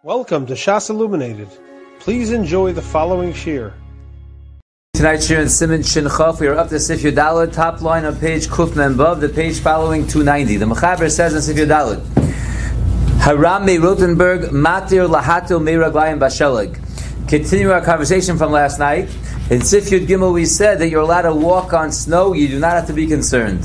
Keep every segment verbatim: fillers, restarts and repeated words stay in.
Welcome to Shas Illuminated. Please enjoy the following shir. Tonight's shir in Siman Shin Chaf, we are up to Sif Yudalad, top line on page Kuf Mem Vav, the page following two ninety. The Mechaber says in Sif Yudalad, Haram me Rotenberg Matir Lahatil me Raglayim Basheleg. Continue our conversation from last night. In Sif Yud Gimel we said that you're allowed to walk on snow, you do not have to be concerned.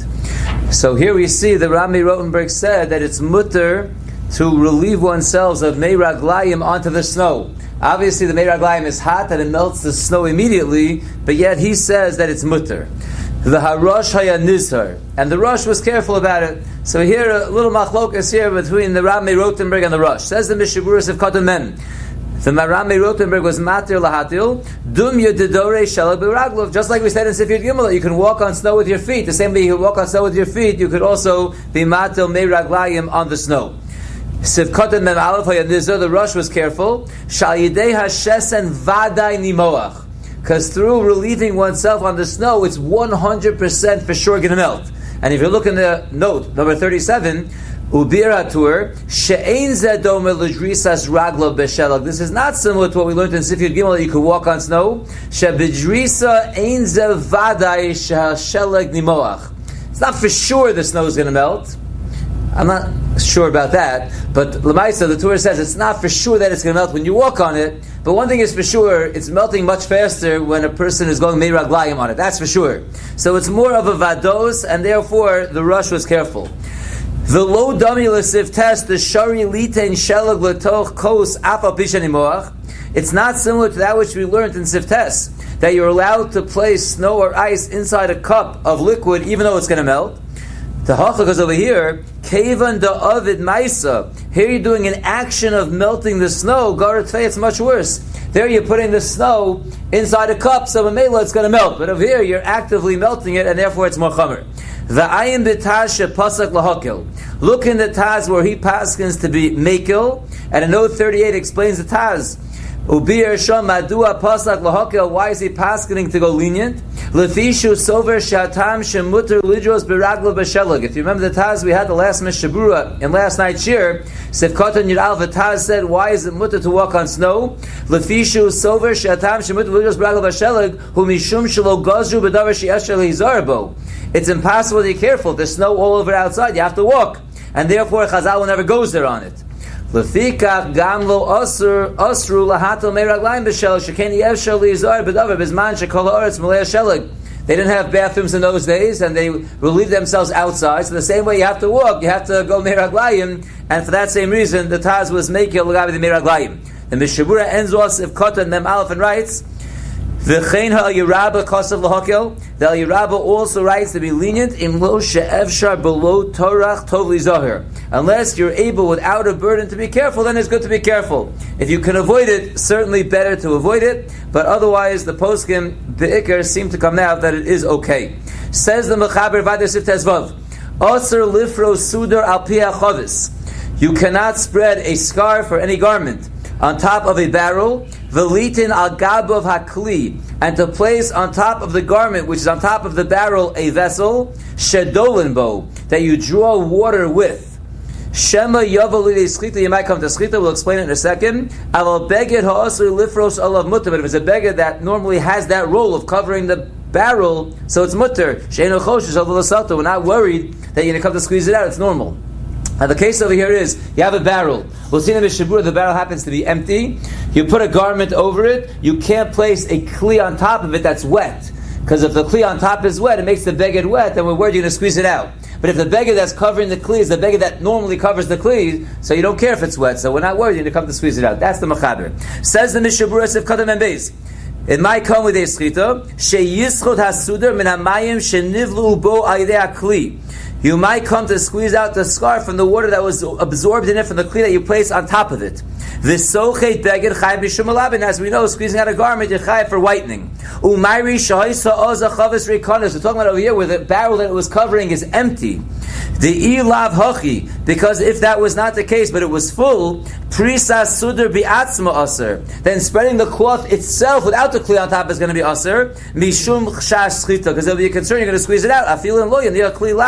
So here we see that Rami Rotenberg said that it's mutter to relieve oneself of Mei Raglayim onto the snow. Obviously the Mei Raglayim is hot and it melts the snow immediately, but yet he says that it's mutter. The Harosh Haya Nizhar, and the Rosh was careful about it. So here a little machlokas here between the Rami Rotenberg and the Rosh. Says the Mishaburas of Katan Mem. The Rami Rotenberg was matir lahatil, dum yedidore shelag b'raglov. Just like we said in Sif Yud Gimel, you can walk on snow with your feet. The same way you can walk on snow with your feet, you could also be matil mei raglayim on the snow. Sif Katan Mem Aleph Hayadizah, the Rosh was careful. Shal yidei hashesen vaday nimoach. Because through relieving oneself on the snow, it's one hundred percent for sure going to melt. And if you look in the note, number thirty-seven, Ubir Hatur, she'ein zedome l'drisas raglo b'shelag. This is not similar to what we learned in Sif Yud Gimel, that you could walk on snow. She'b'drisa ein zevaday she'shelag nimoach. It's not for sure the snow is going to melt. I'm not sure about that, but Lamaisa, the Torah says it's not for sure that it's going to melt when you walk on it, but one thing is for sure, it's melting much faster when a person is going Mei Raglayim on it, that's for sure. So it's more of a vados, and therefore the Rosh was careful. The low dummy l'sif test, the shari litein shelag l'toch kos afa pishanimoach. It's not similar to that which we learned in Sif test, that you're allowed to place snow or ice inside a cup of liquid even though it's going to melt. The halacha goes over here, Kevan da Ovid Maisa. Here you're doing an action of melting the snow. Garatfei, it's much worse. There you're putting the snow inside a cup, so Mamela it's going to melt. But over here you're actively melting it, and therefore it's more chamer. The ayin b'taz shepasak lahakil. Look in the Taz where he paskins to be mekil, and in note thirty-eight explains the Taz. Ubir sham madua pasak lahakil. Why is he paskining to go lenient? Lefishu sover shatam shemuter lidros biraglo b'shelag. If you remember the Taz we had the last Mishabura in last night's shir, Sefkatan Yidal Taz said, why is it mutter to walk on snow? Lefishu sover shatam shemuter lidros biraglo b'shelag hu mishum shelo gazru b'davar she'esher leizarbo. It's impossible to be careful. There's snow all over outside. You have to walk, and therefore Chazal never goes there on it. Lefikach gamlo asur asru lahatel meiraglayim b'shelag shekeni efshel leizar b'davar b'zman shekol haaretz malei shelag. They didn't have bathrooms in those days, and they relieved themselves outside. So the same way you have to walk, you have to go meiraglayim, and for that same reason, the Taz was making l'gabi the meiraglayim. The Mishabura ends off if Katan Mem Aleph and writes, V'chein ha'yirabah kasav l'hakel. The Al-Yirabah also writes to be lenient in lo she'evshar below torach tov li-zahir. Unless you're able without a burden to be careful, then it's good to be careful. If you can avoid it, certainly better to avoid it. But otherwise, the poskim, the ikar, seem to come out that it is okay. Says the Mechaber Vader Sif Tezvav, Aser lifro sudar al pi ha'chavis. You cannot spread a scarf or any garment on top of a barrel, velitin al gabav hakli, and to place on top of the garment, which is on top of the barrel, a vessel, shedolin bo, that you draw water with. Shema yavalili schita, you might come to schita, we'll explain it in a second. Aval beged ha'asri lifros alav mutter, but if it's a beged that normally has that role of covering the barrel, so it's mutter. She'enu choshesh al v'lasata, we're not worried that you're going to come to squeeze it out, it's normal. Now the case over here is, you have a barrel. We'll see in the Mishabura, the barrel happens to be empty. You put a garment over it. You can't place a kli on top of it that's wet. Because if the kli on top is wet, it makes the beged wet, then we're worried you're going to squeeze it out. But if the beged that's covering the kli is the beged that normally covers the kli, so you don't care if it's wet, so we're not worried you're going to come to squeeze it out. That's the Mechaber. Says the Mishabura, Sif Katan Mem Beis. It might come with a schita. Sheyischot hasudar min hamayim shenivlu bo ayidei hakli. You might come to squeeze out the scarf from the water that was absorbed in it from the kli that you place on top of it. V'sochet beged chayv b'shum alabin. As we know, squeezing out a garment, you're chayv for whitening. Umayri shahisa oza chavis rikonis. We're talking about over here where the barrel that it was covering is empty. The ilav hachi, because if that was not the case, but it was full, prisas sudar bi'atzma aser. Then spreading the cloth itself without the kli on top is going to be aser. Mishum chshash schita, because there'll be a concern you're going to squeeze it out. Afilin lo yanir kli lach al gab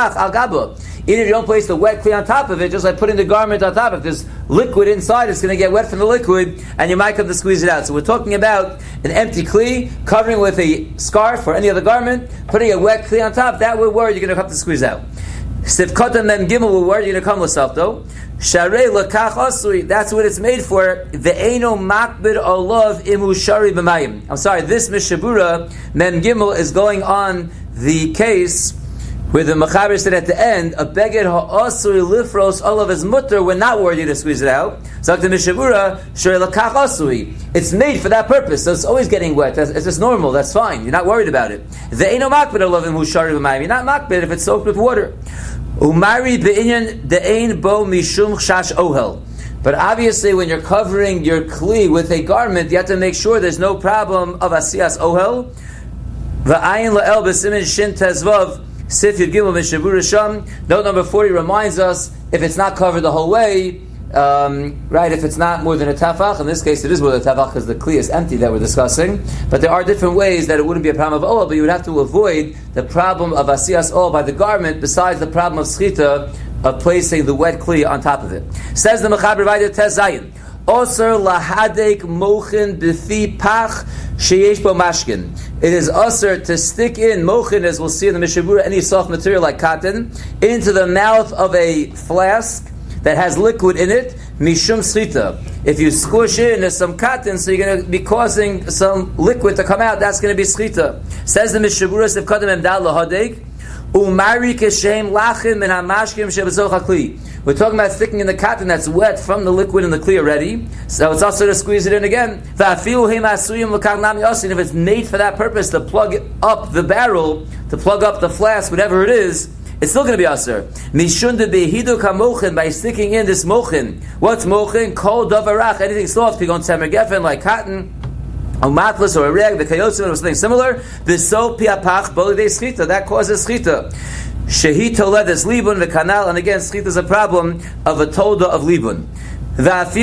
adaba. Even if you don't place the wet kli on top of it, just like putting the garment on top, if there's liquid inside, it's going to get wet from the liquid, and you might come to squeeze it out. So we're talking about an empty kli, covering with a scarf or any other garment, putting a wet kli on top, that we're worried you're going to come to squeeze out. Sivkata mem gimel, we're worried you're going to come l'saf though. Sharei lakach asui, that's what it's made for. Ve'eno makbid olav imu shari b'mayim. I'm sorry, this Mishabura, mem gimel, is going on the case where the Mechaber said at the end, a beged ha'asui lifros olav is mutter, we're not worthy to squeeze it out. So the Mishabura, sharei lakach asui, it's made for that purpose, so it's always getting wet. That's, it's just normal, that's fine, you're not worried about it. Ve'eno makbid olav imu shari b'mayim, you're not makbid if it's soaked with water. Umari be'inyan de'ein bo mishum chash ohel. But obviously, when you're covering your kli with a garment, you have to make sure there's no problem of asiyas ohel. Va'ayin la'el b'simin shin tezvav sif yud gimel mishabur sham. Note number forty reminds us if it's not covered the whole way, um, right? If it's not more than a tafach, in this case it is more than a tafach because the kli is empty that we're discussing. But there are different ways that it wouldn't be a problem of ohel, but you would have to avoid the problem of asiyas ohel by the garment, besides the problem of schita of placing the wet kli on top of it. Says the Mechaber Vayda Tez Zayin, Osir lahadek mochin b'fi pach sheyesh bo mashkin. It is usher to stick in mochin, as we'll see in the Mishabura, any soft material like cotton, into the mouth of a flask that has liquid in it, mishum schita. If you squish in, there's some cotton, so you're going to be causing some liquid to come out, that's going to be schita. Says the Mishabura, Sev Kadam Emdal lahadek, umari keshem lachin min hamashkim shebezoch hakli. We're talking about sticking in the cotton that's wet from the liquid in the kli already, so it's also to squeeze it in again. If it's made for that purpose, to plug up the barrel, to plug up the flask, whatever it is, it's still going to be aser. Mishun de behidu kamochin, by sticking in this mochin. What's mochin? Kol davarach, anything soft, pigon tzemer gefen, like cotton, a matlas or a reg, the kayotzim or something similar. V'so piapach bolidei schita, that causes schita. Shehi toledes libun, the canal, and again, schita is a problem of a tolda of libun. And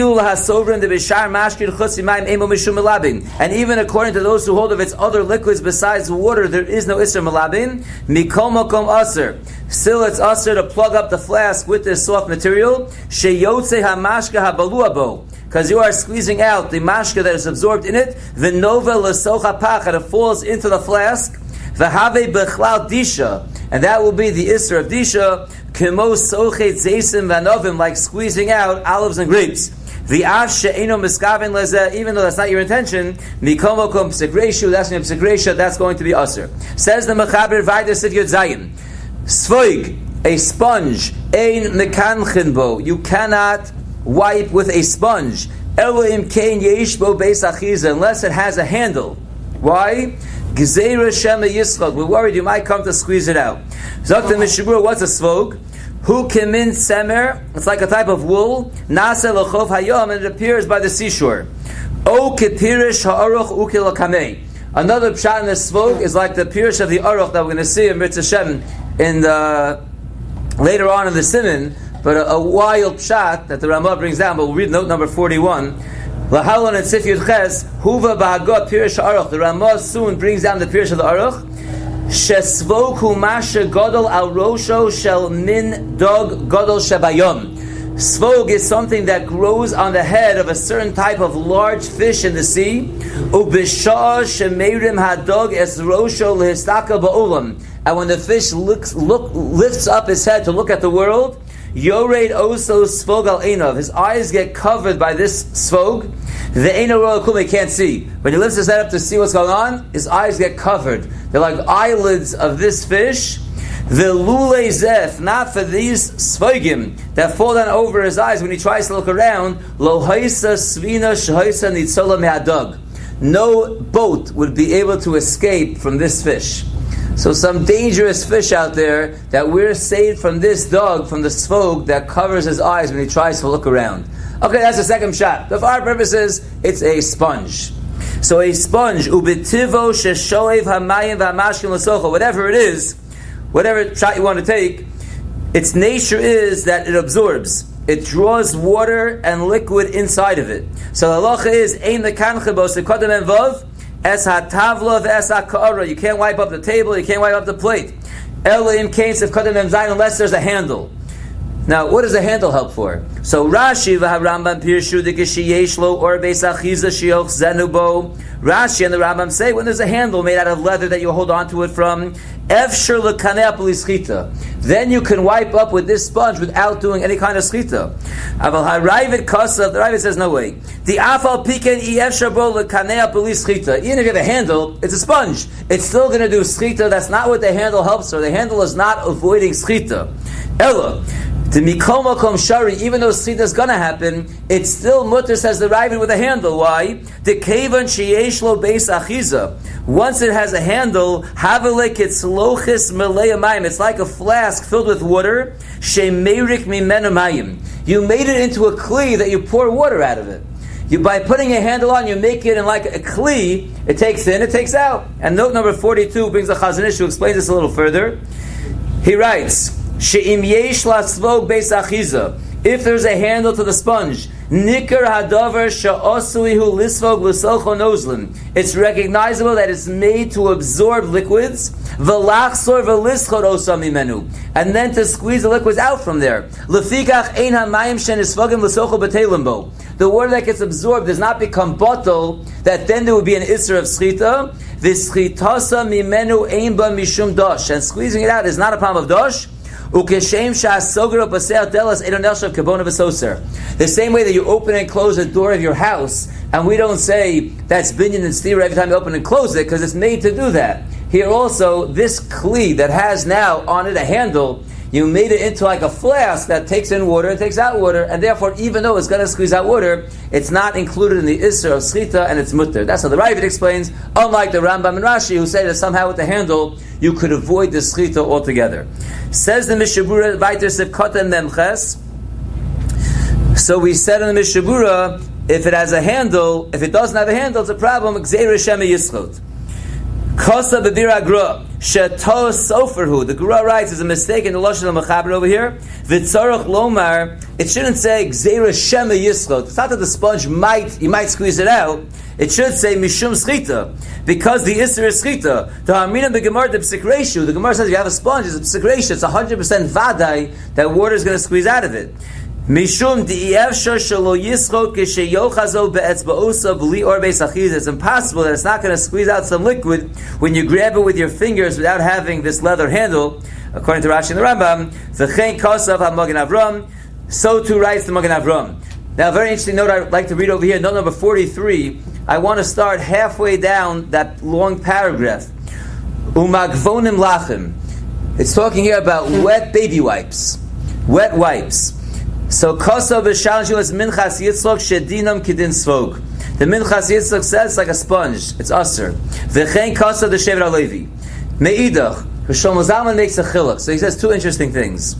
even according to those who hold of its other liquids besides water, there is no isser malabin. Mikol makom aser. Still, it's aser to plug up the flask with this soft material. Sheyotze hamashka habaluabo. Because you are squeezing out the mashka that is absorbed in it. V'nova l'socha pach, and it falls into the flask. V'have b'chlal disha. And that will be the isser of disha. Kemo sochet zeisim vanovim, like squeezing out olives and grapes. V'av she'eno miskaven lezeh, even though that's not your intention, mikomo kom psikreshu, that's going to be psikreshu, that's going to be usher. Says the Mechaber Vayda Sif Yud Zayin, Sfoig, a sponge, ein mekanchin bo, you cannot wipe with a sponge, elohim kein yeish bo beis achiza, unless it has a handle. Why? Gezeira shema yischok, we're worried you might come to squeeze it out. Zok the Mishabura, what's a svog? Hu kemin semer, it's like a type of wool, nasa l'chov hayom, and it appears by the seashore. O kepirish ha'aruch ukil kamei. Another pshat in the svog is like the pirish of the aruch that we're going to see in Mitzvah Shem in the, later on in the Siman, but a, a wild pshat that the Ramah brings down, but we'll read note number forty-one. Lahalon and Sif Yud Ches, Huva ba'agot pirish ha'aruch. The Ramah soon brings down the pirish of the aruch. Shesvoku masha godol al rosho shel min dog godol shabayom. Svog is something that grows on the head of a certain type of large fish in the sea. Ubishah shemeirim hadog es rosho lehistaka ba'olam. And when the fish looks, look, lifts up his head to look at the world, yored oso svog al einov. His eyes get covered by this svog. The Eino Royal Kum, he can't see. When he lifts his head up to see what's going on, his eyes get covered. They're like eyelids of this fish. The Lule Zef, not for these Svogim that fall down over his eyes when he tries to look around. Lo Haisa Svina Shahaisa Nitzola Me'adog. No boat would be able to escape from this fish. So some dangerous fish out there that we're saved from this dog, from the Svog that covers his eyes when he tries to look around. Okay, that's the second shot. For our purposes, it's a sponge. So a sponge, ubitivo sheshoev hamayim v'hamashkim l'socha, whatever it is, whatever shot you want to take, its nature is that it absorbs. It draws water and liquid inside of it. So the halacha is, ein mekanchebo sekodem en vov, es hatavla v'es ha'ka'ara. You can't wipe up the table, you can't wipe up the plate. Ela in case of kadam mem zayin, unless there's a handle. Now, what does the handle help for? So Rashi v'harambam pirshu dekeshiyesh lo or beis achiza shioch zenubo. Rashi and the Rambam say when there's a handle made out of leather that you hold on to it from, efshir lekaneh b'li. Then you can wipe up with this sponge without doing any kind of schita. Aval harayvet kasav. The Ravid says no way. The afal piken i efshir bo lekaneh b'li. Even if you have a handle, it's a sponge. It's still going to do schita. That's not what the handle helps for. The handle is not avoiding schita. Ella. The mikol makom shari, even though schita is going to happen, it's still mutter, says the Ravid, with a handle. Why? The kevan sheyesh lo beis achiza. Once it has a handle, havelek it's lochis melei mayim. It's like a flask filled with water. Shemerik mimenu mayim. You made it into a kli that you pour water out of it. You, by putting a handle on, you make it in like a kli. It takes in, it takes out. And note number forty-two brings the Chazon Ish who explains this a little further. He writes, She'im yesh lasvog beis achiza. If there's a handle to the sponge, nikar hadavar sha'osuihu lisvog l'solcho nozlin. It's recognizable that it's made to absorb liquids. V'lachsor v'lischot osam mimenu. And then to squeeze the liquids out from there. Lefikach ein hamayim shenisvogim l'solcho b'teilim bo. The water that gets absorbed does not become bottle, that then there would be an isser of schita. V'schitasa mimenu ein ba mishum dosh. And squeezing it out is not a problem of dosh. The same way that you open and close the door of your house, and we don't say that's binyan and stira every time you open and close it, because it's made to do that. Here also, this kli that has now on it a handle, you made it into like a flask that takes in water and takes out water, and therefore, even though it's going to squeeze out water, it's not included in the isser of schita, and it's mutter. That's how the Ravid explains, unlike the Rambam and Rashi, who say that somehow with the handle, you could avoid the schita altogether. Says the Mishabura, Vaiter Sivkoten Memches. So we said in the Mishabura, if it has a handle, if it doesn't have a handle, it's a problem. Gzeira Shema Yischot. Kosa b'bir agra sheto soferhu. The Gra writes there's a mistake in the lashon of Mechaber over here. V'tzarach lomar. It shouldn't say gzeira shema yischot. It's not that the sponge might you might squeeze it out. It should say mishum schita, because the isser is schita. The harmina b'gemar the psik ratio. The Gemara says you have a sponge, it's a psik ratio. It's a hundred percent vadai that water is going to squeeze out of it. Mishum di'evshar shelo yischot kisheyochazo be'etzba'osa b'li or beis achiz. It's impossible that it's not going to squeeze out some liquid when you grab it with your fingers without having this leather handle. According to Rashi and the Rambam, v'chein kosav ha'magen Avram. So too writes the Magen Avram. Now, a very interesting note I'd like to read over here, note number forty-three. I want to start halfway down that long paragraph. Umagvonim lachim. It's talking here about wet baby wipes. Wet wipes. So kosa b'shalshu is minchas yitzchok shedinam kidin svog. The minchas yitzchok says it's like a sponge. It's usher. V'chein kosa the shever alevi. Meidach. Shlomo Zalman makes a chiluk. So he says two interesting things.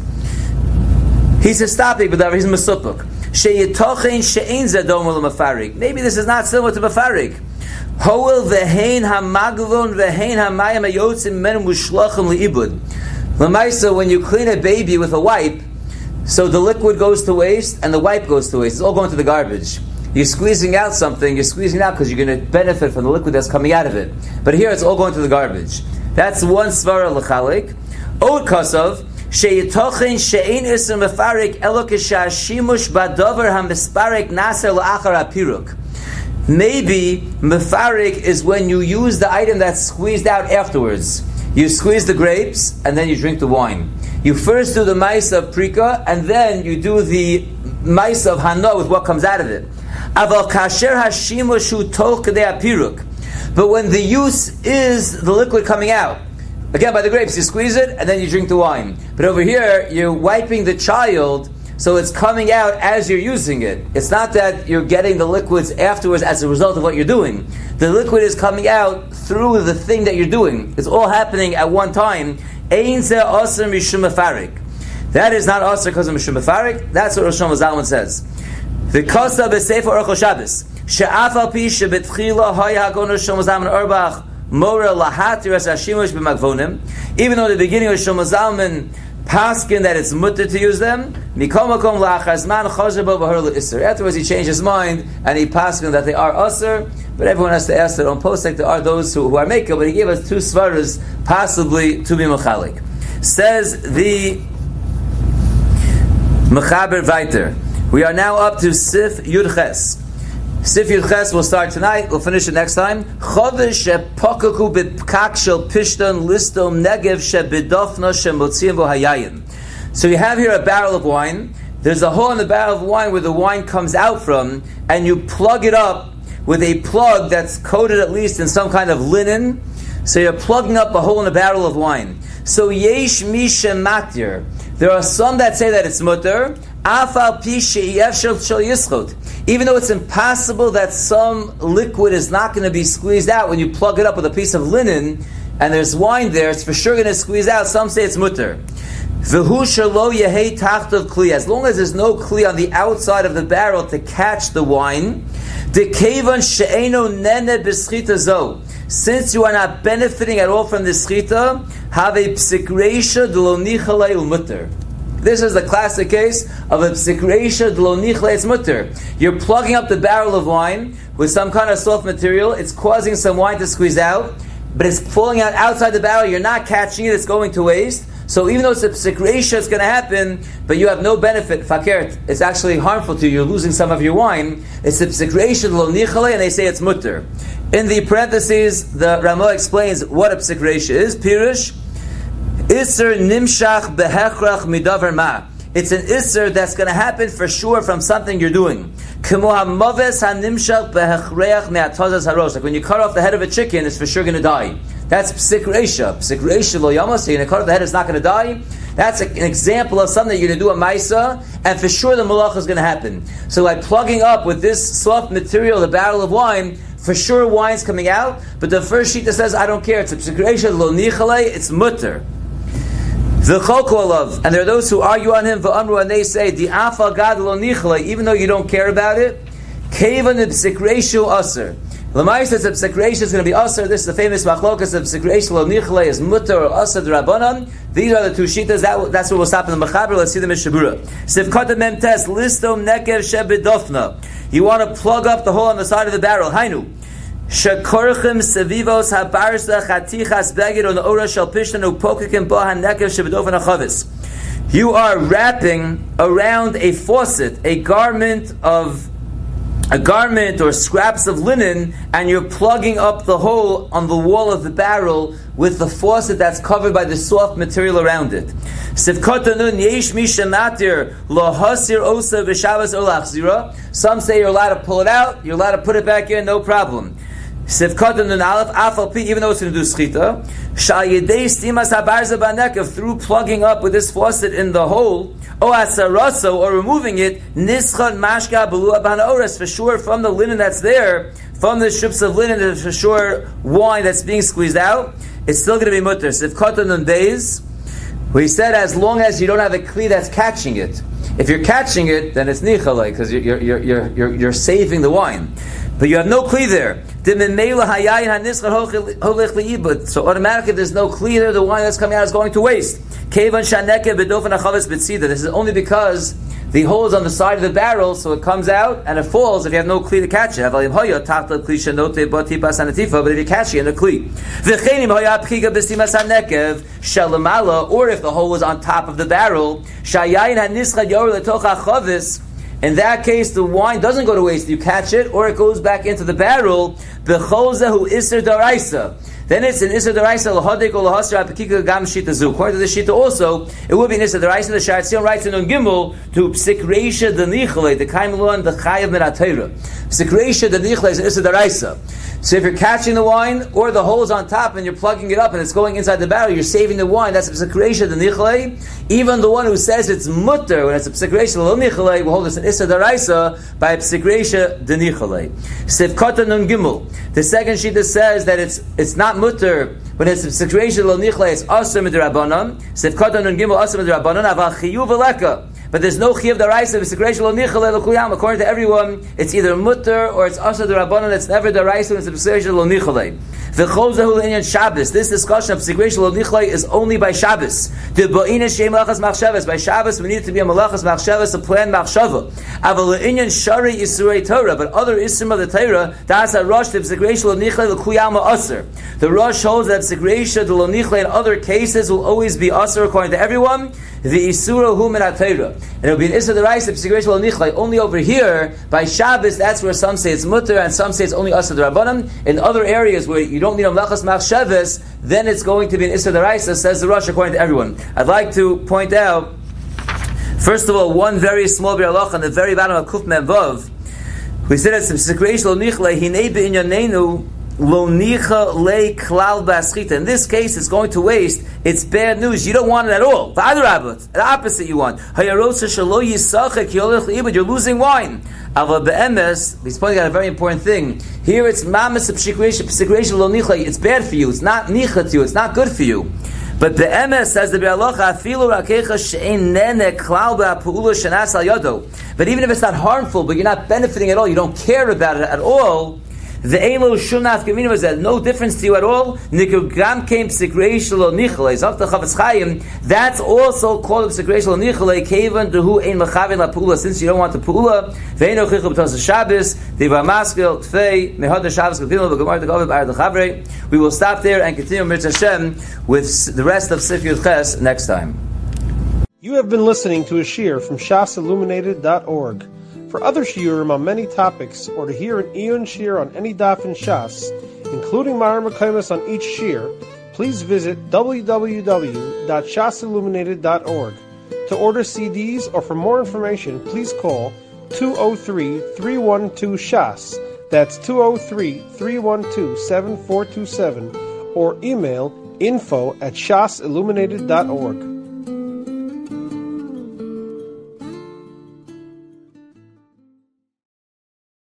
He says stop it, but he's mesupuk. Sheyitochein she'ein zedom ul mafarik. Maybe this is not similar to mafarik. Hoel v'hein hamagvon v'hein hamayim hayotzim men mushlachim liibud. L'maisa, when you clean a baby with a wipe, so the liquid goes to waste and the wipe goes to waste. It's all going to the garbage. You're squeezing out something, you're squeezing it out because you're going to benefit from the liquid that's coming out of it. But here it's all going to the garbage. That's one svara l'chalik. Od kasav, sheyitochen she'ein isr mefarik elo k'shashimush badavar hamisparek naser l'achar apiruk. Maybe mefarik is when you use the item that's squeezed out afterwards. You squeeze the grapes and then you drink the wine. You first do the maisa of prika, and then you do the maisa of hana with what comes out of it. Aval kasher hashimushu toch kedei apiruk. But when the use is the liquid coming out, again by the grapes, you squeeze it and then you drink the wine. But over here, you're wiping the child, so it's coming out as you're using it. It's not that you're getting the liquids afterwards as a result of what you're doing. The liquid is coming out through the thing that you're doing. It's all happening at one time. Ein ze aser mishum mefarik. That is not aser because of mishum mefarik. That's what Rosh Zalman says. The kosa b'sefer Orchos Shabbos she'af al pi shebetchila haya hagon Rosh Zalman Orbach mora lahatir as hashimush b'magvonim. Even though the beginning of Rosh Zalman paskin that it's mutter to use them, mikol makom la'achazman chazer bo b'har le'isser. Afterwards he changed his mind and he paskin that they are aser. But everyone has to ask their own posek. There are those who, who are maker, but he gave us two svaras possibly to be mechalik. Says the Mechaber Vayter. We are now up to Sif Yud Ches. Sif Yud Ches will start tonight. We'll finish it next time. Chodesh shepokaku b'pkak shel pishton listom negev shebidofna shemotziim bo hayayim. So you have here a barrel of wine. There's a hole in the barrel of wine where the wine comes out from, and you plug it up with a plug that's coated at least in some kind of linen. So you're plugging up a hole in a barrel of wine. So yesh misha matir. There are some that say that it's mutter. Afal pi she'yefshel shel yischot. Even though it's impossible that some liquid is not going to be squeezed out when you plug it up with a piece of linen, and there's wine there, it's for sure going to squeeze out. Some say it's mutter. V'hu shelo yehei tachtav kli. As long as there's no kli on the outside of the barrel to catch the wine, dekevan she'eno nene b'schita zo. Since you are not benefiting at all from the schita, have a psikreisha d'lo nichalei u'mutter. This is the classic case of a psikreisha d'lo nichalei, it's mutter. You're plugging up the barrel of wine with some kind of soft material, it's causing some wine to squeeze out, but it's falling out outside the barrel, you're not catching it, it's going to waste. So even though it's a psikreisha, it's going to happen, but you have no benefit. Fakert, it's actually harmful to you. You're losing some of your wine. It's a psikreisha lo nichale, and they say it's mutter. In the parentheses, the Ramah explains what a psikreisha is. Pirush, Isser nimshach behechrach midavar ma. It's an isser that's going to happen for sure from something you're doing. Kemo hamaves hanimshach behechreach me'atazas harosh. Like when you cut off the head of a chicken, it's for sure going to die. That's psikreisha. Psikreisha lo yamos. So you're going to cut off the head, it's not going to die. That's a, an example of something you're going to do a maisa, and for sure the malacha is going to happen. So like plugging up with this soft material, the barrel of wine, for sure wine's coming out. But the first sheet that says, I don't care, it's a psikreisha lo nichale, it's mutter. The Chokolov, and there are those who argue on him, v'amru, and they say, the afa gad lo nichale, even though you don't care about it, kevan psikreishu aser. Lamai says that psikreisha is going to be aser. This is the famous machlokas of psikreisha lo nichale is mutter or aser d'rabanan. These are the two shitas. That, that's where we'll stop in the Mechaber. Let's see them in Shabura. Sivkata memtes listom nekev shebidofna. You want to plug up the hole on the side of the barrel. Hainu. Shekorchim sevivos habarsa chatichas beged on the ora shel pishtan upokikim bo hanekev shebidofna chavis. You are wrapping around a faucet, a garment of a garment or scraps of linen, and you're plugging up the hole on the wall of the barrel with the faucet that's covered by the soft material around it. Some say you're allowed to pull it out, you're allowed to put it back in, no problem. Even though it's going to do schita, through plugging up with this faucet in the hole, or removing it, for sure from the linen that's there, from the strips of linen, there's for sure wine that's being squeezed out, it's still going to be mutter. days, where he said as long as you don't have a kli that's catching it. If you're catching it, then it's nichalei, because you're, you're, you're, you're, you're saving the wine. But you have no kli there. So automatically, if there's no kli there, the wine that's coming out is going to waste. This is only because the hole is on the side of the barrel, so it comes out and it falls if you have no kli to catch it. But if you're catching it in a kli. Or if the hole was on top of the barrel, in that case, the wine doesn't go to waste. You catch it, or it goes back into the barrel. Then it's an Isser D'Oraisa l'hodek or l'hasra apikika gam shita zu. According to the shita also, it will be an Isser D'Oraisa. The Sha'ar Tzion writes in Nun Gimel to psikreisha d'nichale, the kaim luan the chayav min ha'teira. Psikreisha d'nichale is an Isser D'Oraisa. So if you're catching the wine, or the hole is on top and you're plugging it up and it's going inside the barrel, you're saving the wine. That's a psikreisha d'nichale. Even the one who says it's mutter when it's a psikreisha l'nichale will hold us an Isser D'Oraisa by a psikreisha d'nichale. Sivkata Nun Gimel. The second shita says that it's it's not mutter when it's a psikreisha l'nichale. It's aser midrabanan. Sivkata Nun Gimel aser midrabanan. Aval chiyuv aleka. but there's no Chiyav Daraisa, V'Sikreish Lo Nichalei L'Kuyam. According to everyone, it's either Mutter or it's Asa D'Rabbanan, it's never Daraisa, it's V'Sikreish Lo Nichalei. V'Chozahu L'Inyan Shabbos. This discussion of V'Sikreish Lo Nichalei is only by Shabbos. The Ba'ina Shem Malachas Machshavas. By Shabbos, we need to be a Malachas Machshavas, a plan Machshava. Aval L'Inyan Shari Yisrei Torah, but other Isrim of the Torah, that's a Rosh, the V'Sikreish Lo Nichalei L'Kuyam Aser. The Rosh holds that V'Sikreish Lo Nichalei in other cases will always be Aser according to everyone. The Isura Hu Min HaTorah. And it will be an Isra D'Oraisa V'Sikreish Lo Nichalei. Only over here, by Shabbos, that's where some say it's Mutter and some say it's only Asa D'Rabbanan. In other areas where you don't need a Melachas Machshavas, then it's going to be an Isra D'Oraisa, says the Rosh, according to everyone. I'd like to point out, first of all, one very small Bir Halacha on the very bottom of Kuf Mem Vav. We said it's V'Sikreish Lo Nichalei, Hinei B'Inyanenu, Lo nicha le klal b'aschita. In this case, it's going to waste. It's bad news. You don't want it at all. The opposite you want. You're losing wine. He's pointing out a very important thing. Here it's mamas p'sikreish lo nicha. It's bad for you. It's not nicha to you. It's not good for you. But the M S says the Be'alocha afilu rakecha she'en nene klal ba'pu'ula shenas al yado. But even if it's not harmful, but you're not benefiting at all, you don't care about it at all, the Elo Shunaf Gemina was that no difference to you at all. Nikugam came Psikreish Lo Nichalei. Zafta Chavetz Chaim. That's also called Psikreish Lo Nichalei. Kevan Dehu Ein Machavin La Pula. Since you don't want the Pula, Ve'eno Chichu B'Tos Shabbos. Deva Maskil Tfei Mehad Shabbos Kepino V'Gemar D'Gavid B'Ar D'Chavrei. We will stop there and continue Mitzvah Hashem with the rest of Sif Yud Ches next time. You have been listening to a shiur from Shas Illuminated dot org. For other shiurim on many topics, or to hear an Iyun shiur on any daf in Shas, including Ma'ar Mekaymas on each shiur, please visit w w w dot shas illuminated dot org. To order C Ds or for more information, please call two oh three, three one two, S H A S. That's two oh three, three one two, seven four two seven, or email info at shas illuminated dot org.